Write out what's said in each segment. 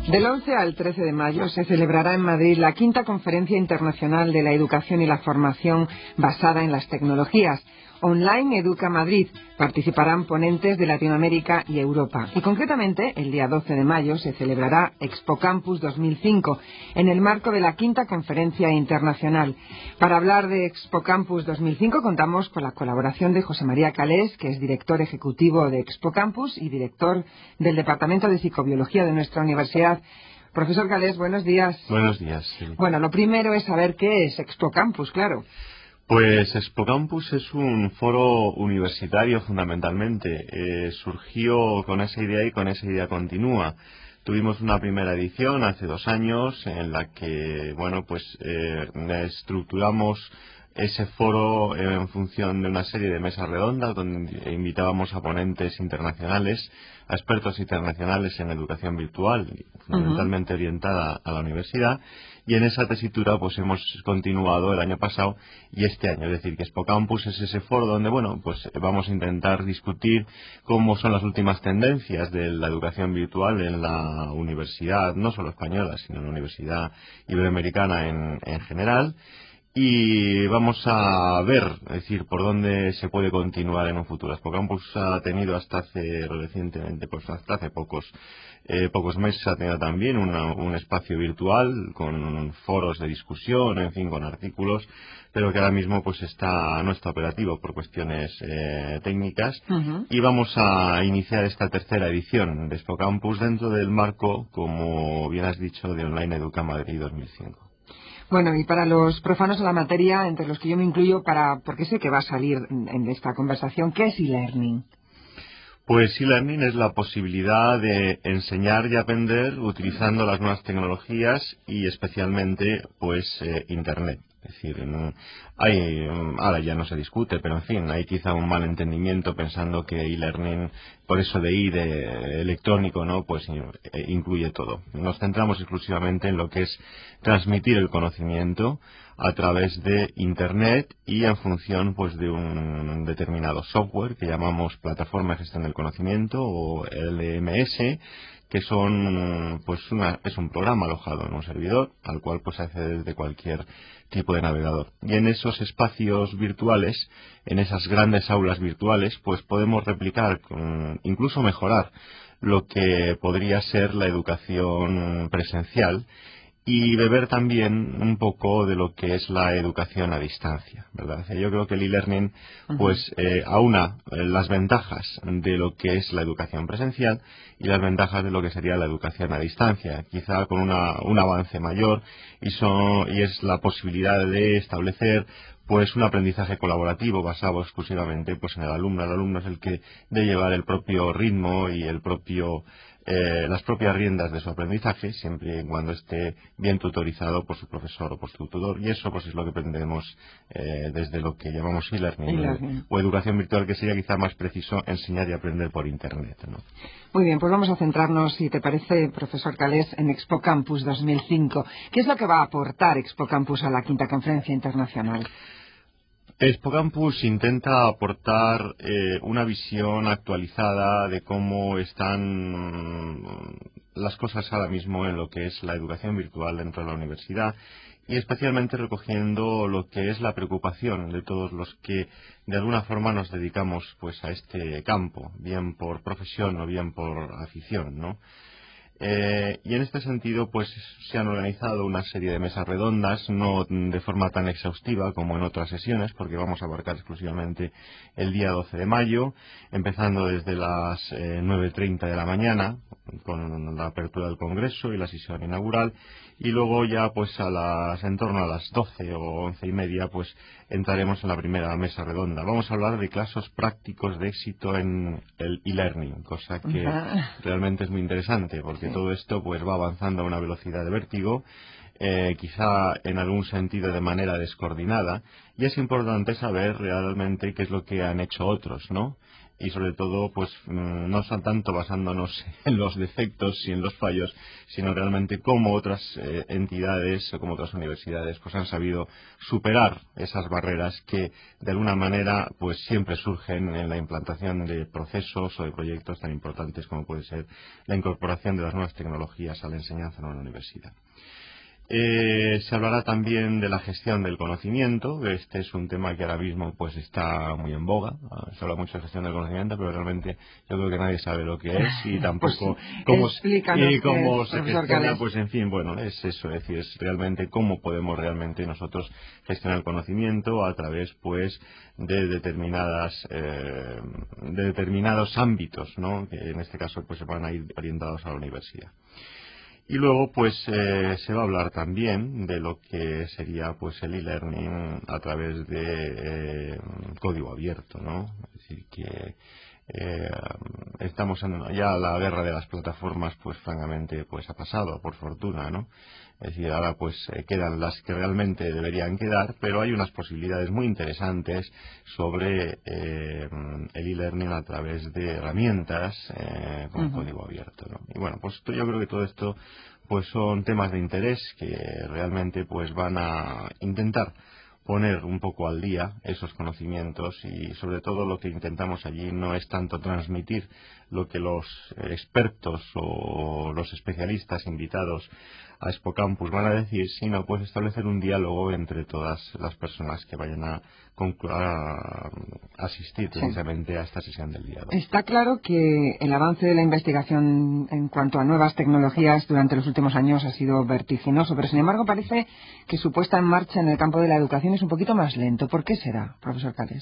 Del 11 al 13 de mayo se celebrará en Madrid la quinta Conferencia Internacional de la Educación y la Formación basada en las tecnologías. Online Educa Madrid. Participarán ponentes de Latinoamérica y Europa. Y concretamente, el día 12 de mayo se celebrará Expo Campus 2005 en el marco de la quinta Conferencia Internacional. Para hablar de Expo Campus 2005 contamos con la colaboración de José María Calés, que es director ejecutivo de Expo Campus y director del Departamento de Psicobiología de nuestra universidad. Profesor Calés, buenos días. Buenos días. Sí. Bueno, lo primero es saber qué es Expo Campus, claro. Pues Expo Campus es un foro universitario fundamentalmente. Surgió con esa idea y con esa idea continúa. Tuvimos una primera edición hace 2 años en la que, estructuramos ese foro en función de una serie de mesas redondas donde invitábamos a ponentes internacionales, a expertos internacionales en educación virtual, fundamentalmente orientada a la universidad, y en esa tesitura pues hemos continuado el año pasado y este año. Es decir, que Expo Campus es ese foro donde vamos a intentar discutir cómo son las últimas tendencias de la educación virtual en la universidad, no solo española, sino en la universidad iberoamericana en general. Y vamos a ver, es decir, por dónde se puede continuar en un futuro. Expo Campus ha tenido hasta hace recientemente, hasta hace pocos meses, ha tenido también un espacio virtual con foros de discusión, en fin, con artículos, pero que ahora mismo no está operativo por cuestiones técnicas. Y vamos a iniciar esta tercera edición de Expo Campus dentro del marco, como bien has dicho, de Online Educa Madrid 2005. Bueno, y para los profanos de la materia, entre los que yo me incluyo, porque sé que va a salir en esta conversación, ¿qué es e-learning? Pues e-learning es la posibilidad de enseñar y aprender utilizando las nuevas tecnologías y especialmente Internet. Es decir, ahora ya no se discute, pero en fin, hay quizá un mal entendimiento pensando que e-learning, por eso de electrónico, ¿no? Incluye todo. Nos centramos exclusivamente en lo que es transmitir el conocimiento a través de Internet y en función de un determinado software que llamamos Plataforma de Gestión del Conocimiento o LMS, que es un programa alojado en un servidor al cual se accede desde cualquier tipo de navegador. Y en esos espacios virtuales, en esas grandes aulas virtuales, podemos replicar, incluso mejorar lo que podría ser la educación presencial y beber también un poco de lo que es la educación a distancia, ¿verdad? Yo creo que el e-learning aúna las ventajas de lo que es la educación presencial y las ventajas de lo que sería la educación a distancia, quizá con un avance mayor y es la posibilidad de establecer un aprendizaje colaborativo basado exclusivamente en el alumno. El alumno es el que debe llevar el propio ritmo y las propias riendas de su aprendizaje, siempre y cuando esté bien tutorizado por su profesor o por su tutor, y eso es lo que pretendemos desde lo que llamamos e-learning o educación virtual, que sería quizá más preciso enseñar y aprender por Internet, ¿no? Muy bien, pues vamos a centrarnos, si te parece, profesor Calés, en Expo Campus 2005. ¿Qué es lo que va a aportar Expo Campus a la quinta conferencia internacional? Expo Campus intenta aportar una visión actualizada de cómo están las cosas ahora mismo en lo que es la educación virtual dentro de la universidad y especialmente recogiendo lo que es la preocupación de todos los que de alguna forma nos dedicamos a este campo, bien por profesión o bien por afición, ¿no? Y en este sentido se han organizado una serie de mesas redondas, no de forma tan exhaustiva como en otras sesiones, porque vamos a abarcar exclusivamente el día 12 de mayo, empezando desde las 9:30 de la mañana con la apertura del congreso y la sesión inaugural, y luego ya en torno a las 12 o 11:30 entraremos en la primera mesa redonda. Vamos a hablar de casos prácticos de éxito en el e-learning, cosa que realmente es muy interesante porque todo esto va avanzando a una velocidad de vértigo. quizá en algún sentido de manera descoordinada, y es importante saber realmente qué es lo que han hecho otros, ¿no? Y sobre todo, pues no son tanto basándonos en los defectos y en los fallos, sino realmente cómo otras entidades o cómo otras universidades pues han sabido superar esas barreras que de alguna manera pues siempre surgen en la implantación de procesos o de proyectos tan importantes como puede ser la incorporación de las nuevas tecnologías a la enseñanza en una universidad. Se hablará también de la gestión del conocimiento. Este es un tema que ahora mismo pues está muy en boga. Se habla mucho de gestión del conocimiento, pero realmente yo creo que nadie sabe lo que es y tampoco cómo se gestiona. Pues en fin, bueno, es eso, es decir, es realmente cómo podemos realmente nosotros gestionar el conocimiento a través pues de determinados ámbitos, ¿no? Que en este caso pues se van a ir orientados a la universidad. Y luego, pues, se va a hablar también de lo que sería, pues, el e-learning a través de código abierto, ¿no? Es decir, que estamos en ya la guerra de las plataformas, pues, francamente, pues, ha pasado, por fortuna, ¿no? Es decir, ahora, pues, quedan las que realmente deberían quedar, pero hay unas posibilidades muy interesantes sobre el e-learning a través de herramientas con código abierto, ¿no? Y bueno, pues yo creo que todo esto pues son temas de interés que realmente pues van a intentar poner un poco al día esos conocimientos y sobre todo lo que intentamos allí no es tanto transmitir lo que los expertos o los especialistas invitados a Expo Campus van a decir, sino pues establecer un diálogo entre todas las personas que vayan a asistir precisamente a esta sesión del día 2. Está claro que el avance de la investigación en cuanto a nuevas tecnologías durante los últimos años ha sido vertiginoso, pero sin embargo parece que su puesta en marcha en el campo de la educación es un poquito más lento. ¿Por qué será, profesor Cales?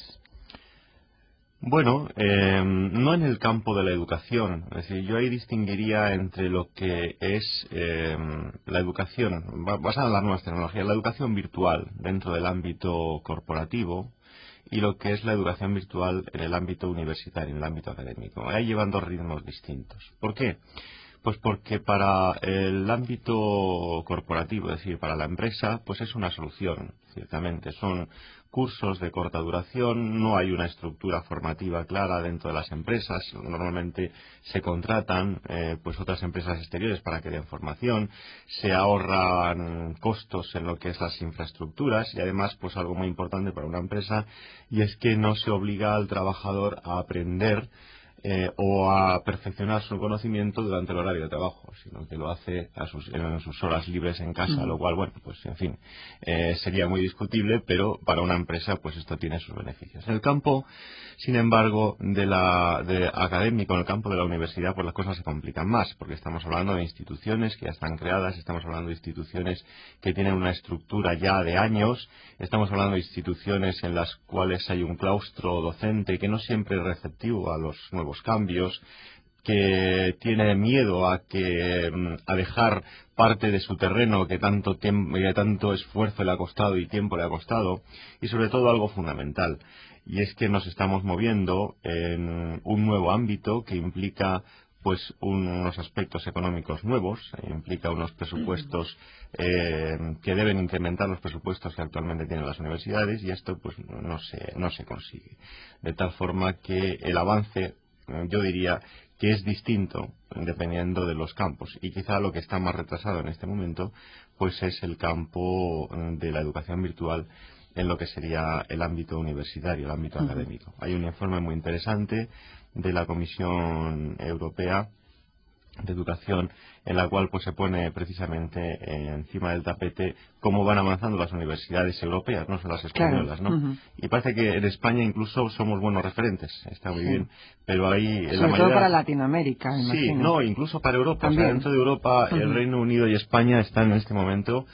Bueno, no en el campo de la educación. Es decir, yo ahí distinguiría entre lo que es la educación basada en las nuevas tecnologías, la educación virtual dentro del ámbito corporativo y lo que es la educación virtual en el ámbito universitario, en el ámbito académico. Ahí llevan dos ritmos distintos. ¿Por qué? Pues porque para el ámbito corporativo, es decir, para la empresa, pues es una solución, ciertamente. Son cursos de corta duración, no hay una estructura formativa clara dentro de las empresas. Normalmente se contratan pues otras empresas exteriores para que den formación, se ahorran costos en lo que es las infraestructuras y además pues algo muy importante para una empresa y es que no se obliga al trabajador a aprender o a perfeccionar su conocimiento durante el horario de trabajo, sino que lo hace en sus horas libres en casa, lo cual, bueno, pues en fin, sería muy discutible, pero para una empresa pues esto tiene sus beneficios. En el campo, sin embargo, de académico, en el campo de la universidad, pues las cosas se complican más, porque estamos hablando de instituciones que ya están creadas, estamos hablando de instituciones que tienen una estructura ya de años, estamos hablando de instituciones en las cuales hay un claustro docente que no siempre es receptivo a los nuevos cambios, que tiene miedo a dejar parte de su terreno que tanto esfuerzo le ha costado y tiempo le ha costado, y sobre todo algo fundamental, y es que nos estamos moviendo en un nuevo ámbito que implica pues unos aspectos económicos nuevos, implica unos presupuestos que deben incrementar los presupuestos que actualmente tienen las universidades, y esto pues no se consigue. De tal forma que el avance, yo diría que es distinto dependiendo de los campos, y quizá lo que está más retrasado en este momento pues es el campo de la educación virtual en lo que sería el ámbito universitario, el ámbito académico. Hay un informe muy interesante de la Comisión Europea de Educación en la cual pues se pone precisamente encima del tapete cómo van avanzando las universidades europeas, no son las españolas, ¿no? Y parece que en España incluso somos buenos referentes, está muy bien, pero ahí en la sobre todo para Latinoamérica, sí, imagino. no, incluso para Europa. También. O sea, dentro de Europa, el Reino Unido y España están en este momento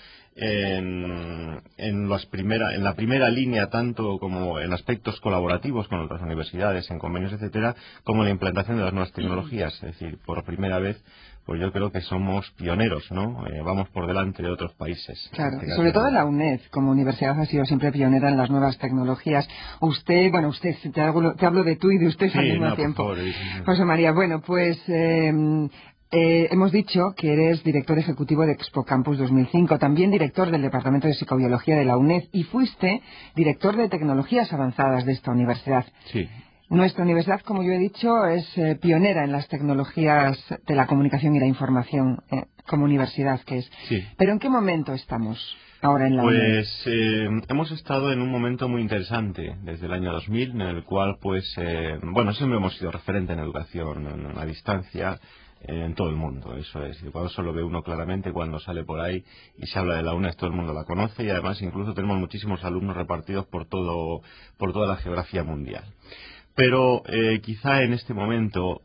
en la primera línea, tanto como en aspectos colaborativos con otras universidades, en convenios, etcétera, como en la implantación de las nuevas tecnologías. Es decir, por primera vez, pues yo creo que somos pioneros, ¿no? Vamos por delante de otros países. Claro, sobre todo la UNED, como universidad, ha sido siempre pionera en las nuevas tecnologías. Usted, te hablo de tú y de usted al mismo tiempo. Por favor, José María, bueno, pues Hemos dicho que eres director ejecutivo de Expo Campus 2005, también director del Departamento de Psicobiología de la UNED y fuiste director de Tecnologías Avanzadas de esta universidad. Sí. Nuestra universidad, como yo he dicho, es pionera en las tecnologías de la comunicación y la información, como universidad que es. Sí. ¿Pero en qué momento estamos ahora en la UNED? Pues hemos estado en un momento muy interesante desde el año 2000, en el cual, siempre hemos sido referente en educación a distancia en todo el mundo. Eso es, eso lo ve uno claramente cuando sale por ahí y se habla de la UNED, todo el mundo la conoce y además incluso tenemos muchísimos alumnos repartidos por toda la geografía mundial. Pero quizá en este momento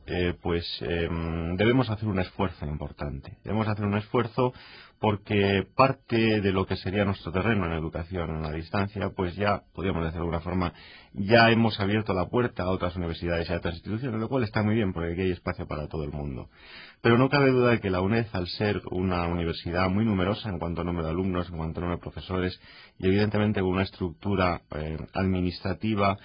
debemos hacer un esfuerzo importante. Debemos hacer un esfuerzo porque parte de lo que sería nuestro terreno en educación a distancia, pues ya, podríamos decir de alguna forma, ya hemos abierto la puerta a otras universidades y a otras instituciones, lo cual está muy bien porque aquí hay espacio para todo el mundo. Pero no cabe duda de que la UNED, al ser una universidad muy numerosa en cuanto a número de alumnos, en cuanto a número de profesores, y evidentemente con una estructura administrativa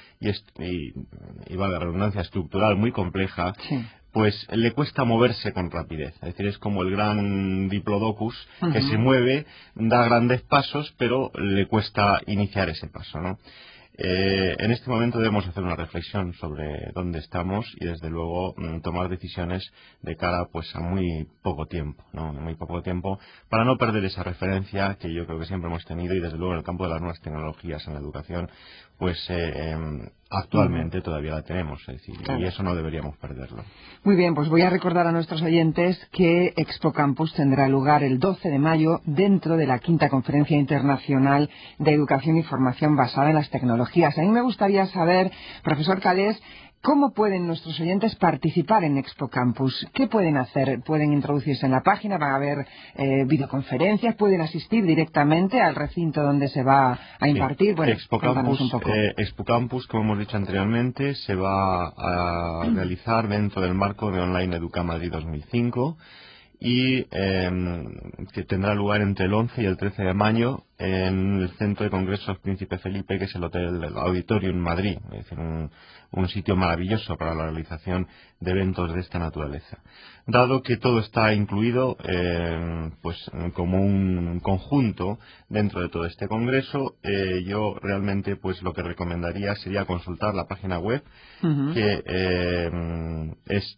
y valga la redundancia, estructural muy compleja, Sí. pues le cuesta moverse con rapidez. Es decir, es como el gran diplodocus que se mueve, da grandes pasos, pero le cuesta iniciar ese paso, ¿no? En este momento debemos hacer una reflexión sobre dónde estamos y desde luego tomar decisiones de cara pues a muy poco tiempo, ¿no? Muy poco tiempo, para no perder esa referencia que yo creo que siempre hemos tenido y desde luego en el campo de las nuevas tecnologías en la educación pues actualmente todavía la tenemos, es decir, Claro. y eso no deberíamos perderlo. Muy bien, pues voy a recordar a nuestros oyentes que Expo Campus tendrá lugar el 12 de mayo dentro de la 5ª Conferencia Internacional de Educación y Formación basada en las tecnologías. A mí me gustaría saber, profesor Calés, ¿cómo pueden nuestros oyentes participar en Expo Campus? ¿Qué pueden hacer? ¿Pueden introducirse en la página? ¿Van a haber videoconferencias? ¿Pueden asistir directamente al recinto donde se va a impartir? Bueno, cuéntanos un poco. Expo Campus, como hemos dicho anteriormente, se va a realizar dentro del marco de Online Educa Madrid 2005 y que tendrá lugar entre el 11 y el 13 de mayo en el Centro de Congresos Príncipe Felipe, que es el Hotel del Auditorio en Madrid, es decir, un sitio maravilloso para la realización de eventos de esta naturaleza. Dado que todo está incluido como un conjunto dentro de todo este congreso, yo realmente pues lo que recomendaría sería consultar la página web que es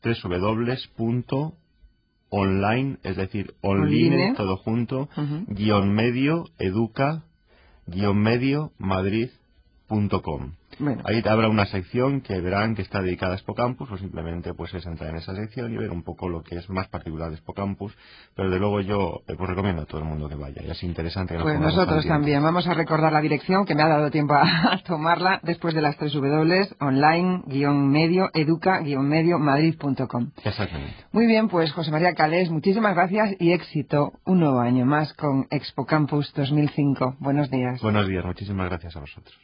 www.online, es decir, online, todo junto, _medio, educa, _medio, madrid.com. Bueno. Ahí habrá una sección que verán que está dedicada a Expo Campus, o simplemente pues es entrar en esa sección y ver un poco lo que es más particular de Expo Campus, pero de luego yo pues recomiendo a todo el mundo que vaya, y es interesante que nos Pues pongamos nosotros al día. también. Vamos a recordar la dirección, que me ha dado tiempo a tomarla, después de las 3 W, online-medio, educa-medio, madrid.com. Exactamente. Muy bien, pues José María Calés, muchísimas gracias y éxito un nuevo año más con Expo Campus 2005. Buenos días. Buenos días, muchísimas gracias a vosotros.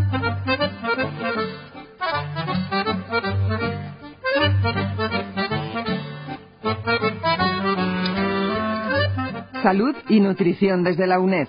Salud y nutrición desde la UNED.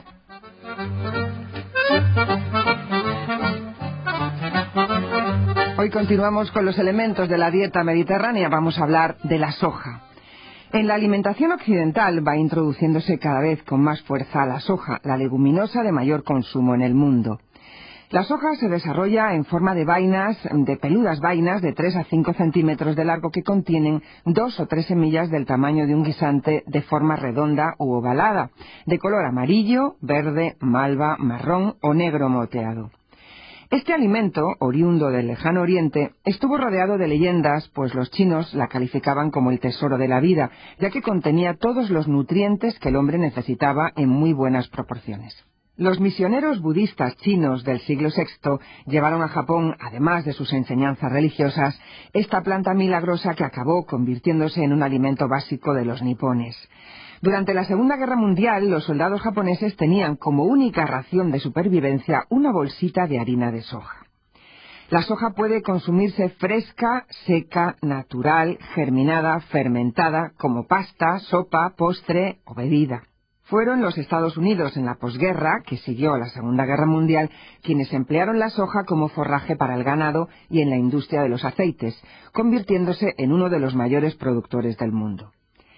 Hoy continuamos con los elementos de la dieta mediterránea. Vamos a hablar de la soja. En la alimentación occidental va introduciéndose cada vez con más fuerza la soja, la leguminosa de mayor consumo en el mundo. La soja se desarrolla en forma de peludas vainas de 3 a 5 centímetros de largo que contienen 2 o 3 semillas del tamaño de un guisante de forma redonda u ovalada, de color amarillo, verde, malva, marrón o negro moteado. Este alimento, oriundo del lejano oriente, estuvo rodeado de leyendas, pues los chinos la calificaban como el tesoro de la vida, ya que contenía todos los nutrientes que el hombre necesitaba en muy buenas proporciones. Los misioneros budistas chinos del siglo VI llevaron a Japón, además de sus enseñanzas religiosas, esta planta milagrosa que acabó convirtiéndose en un alimento básico de los nipones. Durante la Segunda Guerra Mundial, los soldados japoneses tenían como única ración de supervivencia una bolsita de harina de soja. La soja puede consumirse fresca, seca, natural, germinada, fermentada, como pasta, sopa, postre o bebida. Fueron los Estados Unidos en la posguerra, que siguió a la Segunda Guerra Mundial, quienes emplearon la soja como forraje para el ganado y en la industria de los aceites, convirtiéndose en uno de los mayores productores del mundo.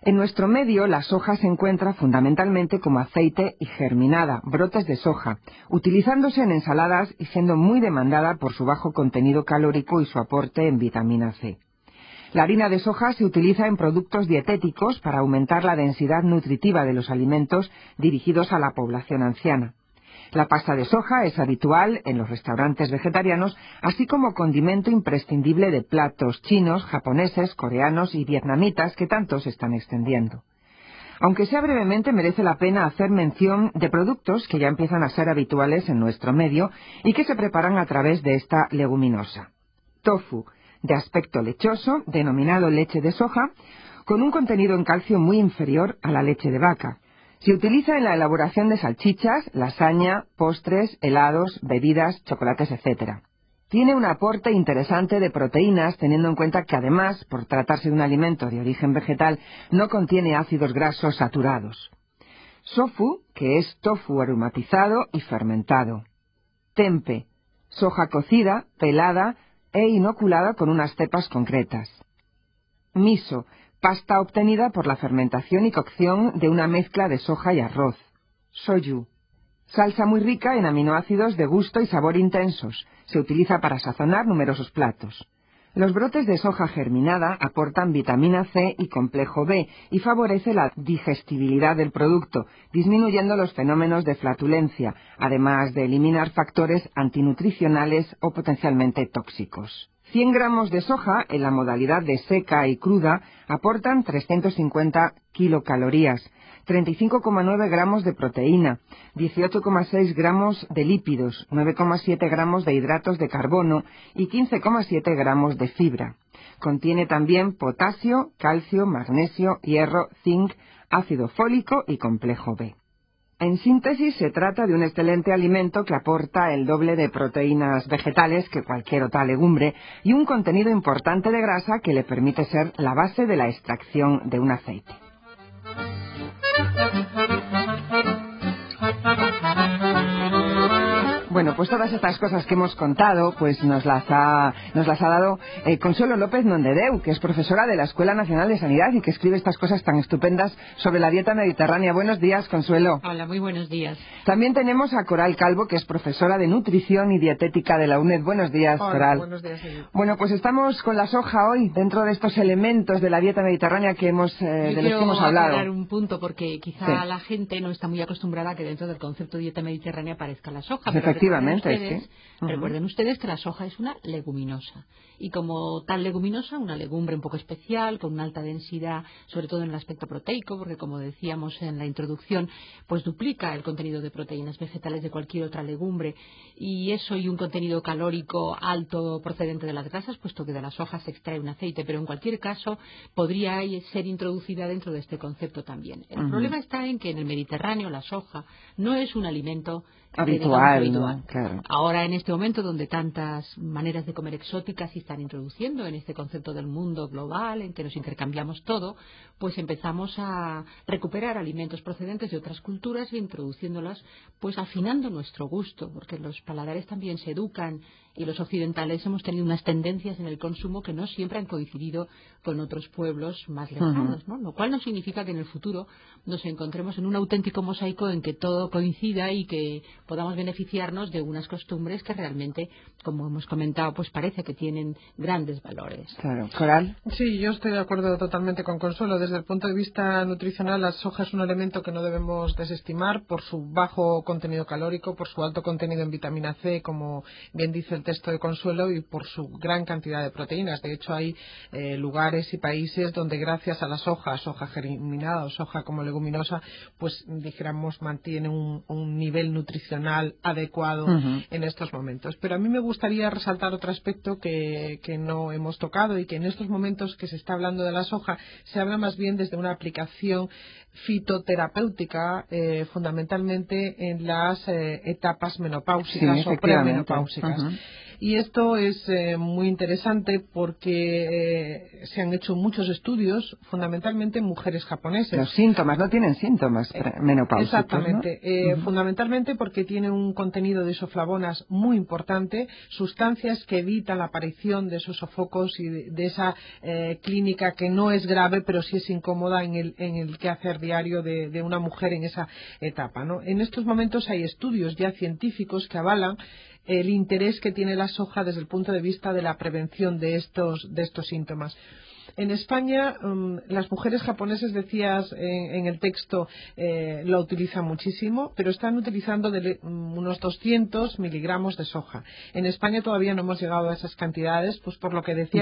En nuestro medio, la soja se encuentra fundamentalmente como aceite y germinada, brotes de soja, utilizándose en ensaladas y siendo muy demandada por su bajo contenido calórico y su aporte en vitamina C. La harina de soja se utiliza en productos dietéticos para aumentar la densidad nutritiva de los alimentos dirigidos a la población anciana. La pasta de soja es habitual en los restaurantes vegetarianos, así como condimento imprescindible de platos chinos, japoneses, coreanos y vietnamitas que tanto se están extendiendo. Aunque sea brevemente, merece la pena hacer mención de productos que ya empiezan a ser habituales en nuestro medio y que se preparan a través de esta leguminosa. Tofu, de aspecto lechoso, denominado leche de soja, con un contenido en calcio muy inferior a la leche de vaca. Se utiliza en la elaboración de salchichas, lasaña, postres, helados, bebidas, chocolates, etc. Tiene un aporte interesante de proteínas, teniendo en cuenta que además, por tratarse de un alimento de origen vegetal, no contiene ácidos grasos saturados. Sofu, que es tofu aromatizado y fermentado. Tempe, soja cocida, pelada e inoculada con unas cepas concretas. Miso, pasta obtenida por la fermentación y cocción de una mezcla de soja y arroz. Soyu, salsa muy rica en aminoácidos de gusto y sabor intensos. Se utiliza para sazonar numerosos platos. Los brotes de soja germinada aportan vitamina C y complejo B y favorece la digestibilidad del producto, disminuyendo los fenómenos de flatulencia, además de eliminar factores antinutricionales o potencialmente tóxicos. 100 gramos de soja, en la modalidad de seca y cruda, aportan 350 kilocalorías, 35,9 gramos de proteína, 18,6 gramos de lípidos, 9,7 gramos de hidratos de carbono y 15,7 gramos de fibra. Contiene también potasio, calcio, magnesio, hierro, zinc, ácido fólico y complejo B. En síntesis, se trata de un excelente alimento que aporta el doble de proteínas vegetales que cualquier otra legumbre y un contenido importante de grasa que le permite ser la base de la extracción de un aceite. Bueno, pues todas estas cosas que hemos contado, pues nos las ha dado Consuelo López Nondedeu, que es profesora de la Escuela Nacional de Sanidad y que escribe estas cosas tan estupendas sobre la dieta mediterránea. Buenos días, Consuelo. Hola, muy buenos días. También tenemos a Coral Calvo, que es profesora de nutrición y dietética de la UNED. Buenos días, Hola, Coral. Buenos días, Edith. Bueno, pues estamos con la soja hoy, dentro de estos elementos de la dieta mediterránea que de los que hemos Quiero hablado. aclarar un punto, porque quizá Sí. la gente no está muy acostumbrada a que dentro del concepto de dieta mediterránea aparezca la soja. Efectivamente, sí. Recuerden ustedes que la soja es una leguminosa. Y como tal leguminosa, una legumbre un poco especial, con una alta densidad, sobre todo en el aspecto proteico, porque como decíamos en la introducción, pues duplica el contenido de proteínas vegetales de cualquier otra legumbre. Y eso y un contenido calórico alto procedente de las grasas, puesto que de la soja se extrae un aceite, pero en cualquier caso podría ser introducida dentro de este concepto también. El problema está en que en el Mediterráneo la soja no es un alimento habitual, ¿no? Claro. Ahora, en este momento donde tantas maneras de comer exóticas se están introduciendo en este concepto del mundo global, en que nos intercambiamos todo, pues empezamos a recuperar alimentos procedentes de otras culturas e introduciéndolas, pues afinando nuestro gusto, porque los paladares también se educan y los occidentales hemos tenido unas tendencias en el consumo que no siempre han coincidido con otros pueblos más lejanos, ¿no? Lo cual no significa que en el futuro nos encontremos en un auténtico mosaico en que todo coincida y que podamos beneficiarnos de unas costumbres que realmente, como hemos comentado, pues parece que tienen grandes valores. Claro. ¿Coral? Sí, yo estoy de acuerdo totalmente con Consuelo. Desde el punto de vista nutricional, la soja es un elemento que no debemos desestimar por su bajo contenido calórico, por su alto contenido en vitamina C, como bien dice el texto de Consuelo, y por su gran cantidad de proteínas. De hecho, hay lugares y países donde gracias a la soja germinada o soja como leguminosa, pues dijéramos mantiene un nivel nutricional adecuado en estos momentos. Pero a mí me gustaría resaltar otro aspecto que no hemos tocado y que en estos momentos que se está hablando de la soja se habla más bien desde una aplicación fitoterapéutica, fundamentalmente en las etapas menopáusicas o premenopáusicas. Y esto es muy interesante porque se han hecho muchos estudios, fundamentalmente en mujeres japonesas. Los síntomas, no tienen síntomas menopáusicos, exactamente, ¿no? fundamentalmente porque tiene un contenido de isoflavonas muy importante, sustancias que evitan la aparición de esos sofocos y de esa clínica que no es grave, pero sí es incómoda en el quehacer diario de una mujer en esa etapa, ¿no? En estos momentos hay estudios ya científicos que avalan el interés que tiene la soja desde el punto de vista de la prevención de estos síntomas. En España, las mujeres japonesas, decías en el texto, lo utilizan muchísimo, pero están utilizando unos 200 miligramos de soja. En España todavía no hemos llegado a esas cantidades, pues por lo que decía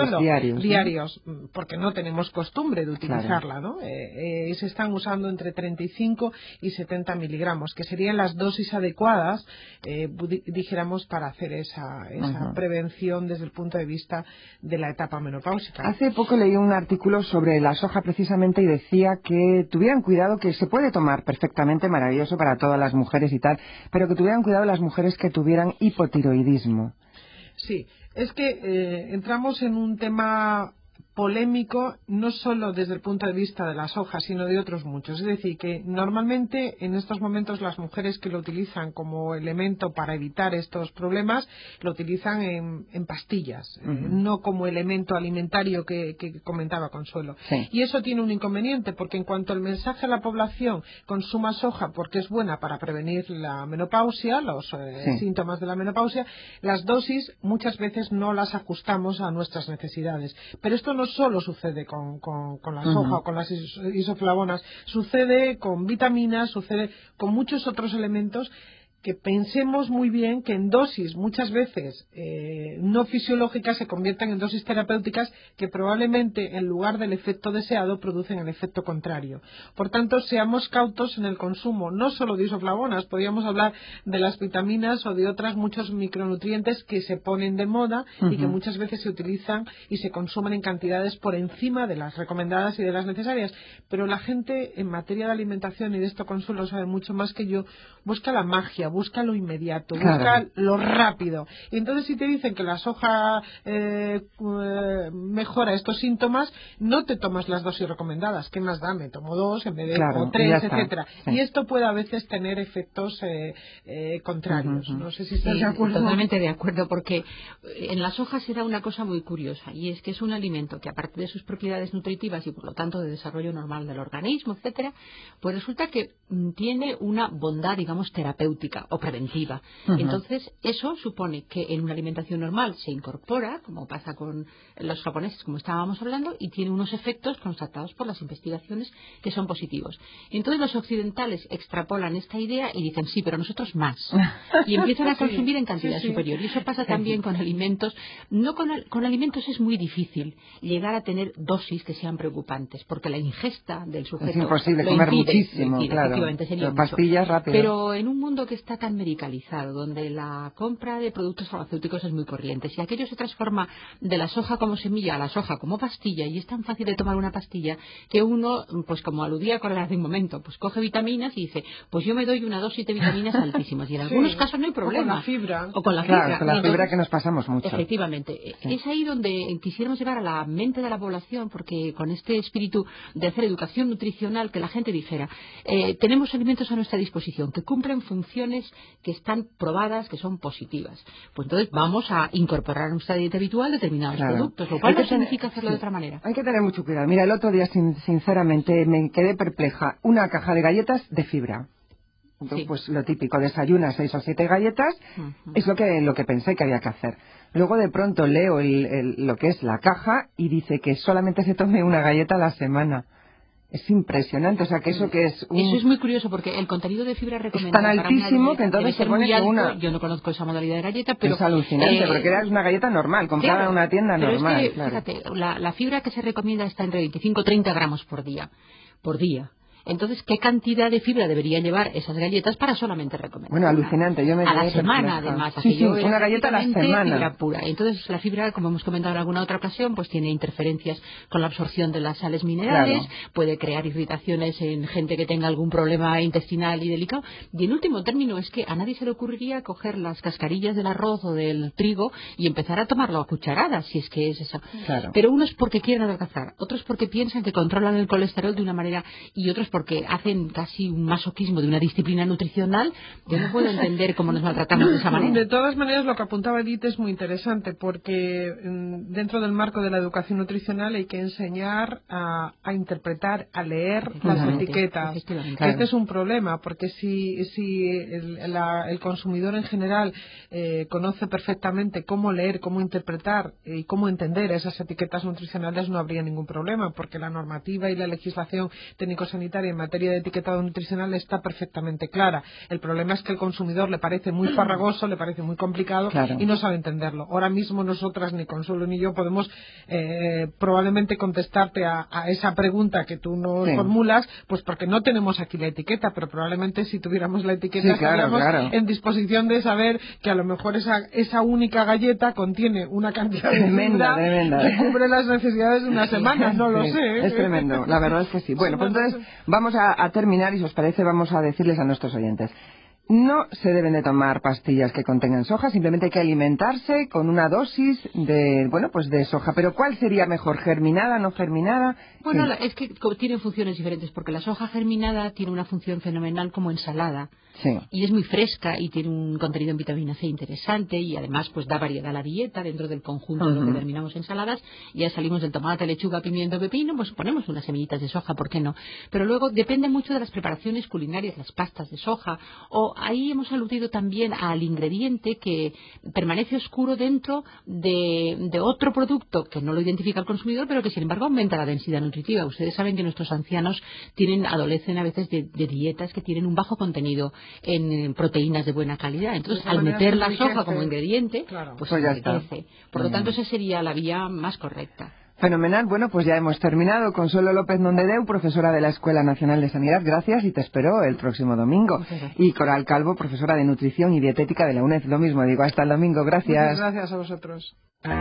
diarios, porque no tenemos costumbre de utilizarla, ¿no? Se están usando entre 35 y 70 miligramos, que serían las dosis adecuadas, dijéramos, para hacer esa prevención desde el punto de vista de la etapa menopáusica. Hace poco leí un artículo sobre la soja precisamente y decía que tuvieran cuidado, que se puede tomar perfectamente, maravilloso para todas las mujeres y tal, pero que tuvieran cuidado las mujeres que tuvieran hipotiroidismo. Sí, es que entramos en un tema polémico, no solo desde el punto de vista de la soja, sino de otros muchos. Es decir, que normalmente en estos momentos las mujeres que lo utilizan como elemento para evitar estos problemas, lo utilizan en pastillas, no como elemento alimentario que comentaba Consuelo. Sí. Y eso tiene un inconveniente, porque en cuanto el mensaje a la población consuma soja porque es buena para prevenir la menopausia, los síntomas de la menopausia, las dosis muchas veces no las ajustamos a nuestras necesidades. Pero esto no solo sucede con la soja o con las isoflavonas, sucede con vitaminas, sucede con muchos otros elementos, que pensemos muy bien que en dosis muchas veces no fisiológicas se conviertan en dosis terapéuticas que probablemente en lugar del efecto deseado producen el efecto contrario. Por tanto, seamos cautos en el consumo, no solo de isoflavonas, podríamos hablar de las vitaminas o de otros muchos micronutrientes que se ponen de moda y que muchas veces se utilizan y se consumen en cantidades por encima de las recomendadas y de las necesarias. Pero la gente en materia de alimentación, y de esto Consuelo sabe mucho más que yo, busca la magia, busca lo inmediato, busca lo rápido. Y entonces si te dicen que la soja mejora estos síntomas, no te tomas las dosis recomendadas. ¿Qué más da? Me tomo 2 en vez de o 3, etcétera. Sí. Y esto puede a veces tener efectos contrarios. No sé si estás de acuerdo. Totalmente de acuerdo, porque en la soja se da una cosa muy curiosa, y es que es un alimento que, aparte de sus propiedades nutritivas y por lo tanto de desarrollo normal del organismo, etcétera, pues resulta que tiene una bondad, digamos, terapéutica o preventiva. Entonces, eso supone que en una alimentación normal se incorpora, como pasa con los japoneses, como estábamos hablando, y tiene unos efectos constatados por las investigaciones que son positivos. Entonces, los occidentales extrapolan esta idea y dicen, sí, pero nosotros más. Y empiezan a consumir en cantidad superior. Y eso pasa también con alimentos. No con alimentos es muy difícil llegar a tener dosis que sean preocupantes, porque la ingesta del sujeto es imposible lo comer impide, muchísimo, claro. Efectivamente, sería las pastillas rápido. Pero en un mundo que está tan medicalizado, donde la compra de productos farmacéuticos es muy corriente, si aquello se transforma de la soja como semilla a la soja como pastilla, y es tan fácil de tomar una pastilla que uno, pues como aludía con hace un momento, pues coge vitaminas y dice, pues yo me doy una dosis de vitaminas altísimas, y en algunos casos no hay problema. O con la fibra. O con la claro, fibra. con la fibra que nos pasamos mucho. Efectivamente. Es ahí donde quisiéramos llevar a la mente de la población, porque con este espíritu de hacer educación nutricional, que la gente dijera, tenemos alimentos a nuestra disposición que cumplen funciones que están probadas, que son positivas. Pues entonces vamos a incorporar a nuestra dieta habitual determinados productos, lo cual no significa hacerlo de otra manera. Hay que tener mucho cuidado. Mira, el otro día, sinceramente, me quedé perpleja. Una caja de galletas de fibra. Entonces, pues lo típico, desayunas 6 o 7 galletas, es lo que pensé que había que hacer. Luego de pronto leo lo que es la caja y dice que solamente se tome una galleta a la semana. Es impresionante, o sea, que eso que es Eso es muy curioso, porque el contenido de fibra recomendado es tan altísimo para una que entonces se pone alto. Yo no conozco esa modalidad de galleta, pero es alucinante, porque era una galleta normal, comprada en una tienda normal. Es que, fíjate, la fibra que se recomienda está entre 25 y 30 gramos por día. Entonces, ¿qué cantidad de fibra deberían llevar esas galletas para solamente recomendar? Bueno, alucinante. Yo me a la semana, además. Sí, una galleta a la semana. Fibra pura. Entonces, la fibra, como hemos comentado en alguna otra ocasión, pues tiene interferencias con la absorción de las sales minerales, puede crear irritaciones en gente que tenga algún problema intestinal y delicado. Y en último término, es que a nadie se le ocurriría coger las cascarillas del arroz o del trigo y empezar a tomarlo a cucharadas, si es que es eso. Pero unos porque quieren adelgazar, otros porque piensan que controlan el colesterol de una manera, y otros porque hacen casi un masoquismo de una disciplina nutricional. Yo no puedo entender cómo nos maltratamos de esa manera. De todas maneras, lo que apuntaba Edith es muy interesante, porque dentro del marco de la educación nutricional hay que enseñar a interpretar, a leer las etiquetas. Este es un problema, porque si el consumidor en general conoce perfectamente cómo leer, cómo interpretar y cómo entender esas etiquetas nutricionales, no habría ningún problema, porque la normativa y la legislación técnico-sanitaria en materia de etiquetado nutricional está perfectamente clara. El problema es que el consumidor le parece muy farragoso, le parece muy complicado y no sabe entenderlo. Ahora mismo nosotras, ni Consuelo ni yo, podemos probablemente contestarte a esa pregunta que tú nos formulas, pues porque no tenemos aquí la etiqueta, pero probablemente si tuviéramos la etiqueta estaríamos en disposición de saber que a lo mejor esa única galleta contiene una cantidad de fibra que cubre las necesidades de una semana. No lo sé. Es tremendo, la verdad es que sí. Bueno, pues entonces vamos a terminar, y si os parece vamos a decirles a nuestros oyentes: no se deben de tomar pastillas que contengan soja, simplemente hay que alimentarse con una dosis de soja. Pero ¿cuál sería mejor? ¿Germinada, no germinada? Bueno, es que tienen funciones diferentes, porque la soja germinada tiene una función fenomenal como ensalada. Y es muy fresca y tiene un contenido en vitamina C interesante, y además pues da variedad a la dieta dentro del conjunto de lo que terminamos ensaladas. Ya salimos del tomate, lechuga, pimiento, pepino, pues ponemos unas semillitas de soja, ¿por qué no? Pero luego depende mucho de las preparaciones culinarias, las pastas de soja, o ahí hemos aludido también al ingrediente que permanece oscuro dentro de otro producto que no lo identifica el consumidor, pero que sin embargo aumenta la densidad nutritiva. Ustedes saben que nuestros ancianos adolecen a veces de dietas que tienen un bajo contenido en proteínas de buena calidad. Entonces, al meter la soja como ingrediente, pues ya está. Por lo tanto, esa sería la vía más correcta. Fenomenal. Bueno, pues ya hemos terminado. Consuelo López Nomdedeu, profesora de la Escuela Nacional de Sanidad, gracias, y te espero el próximo domingo. Y Coral Calvo, profesora de Nutrición y Dietética de la UNED. Lo mismo digo, hasta el domingo. Gracias. Muchas gracias a vosotros.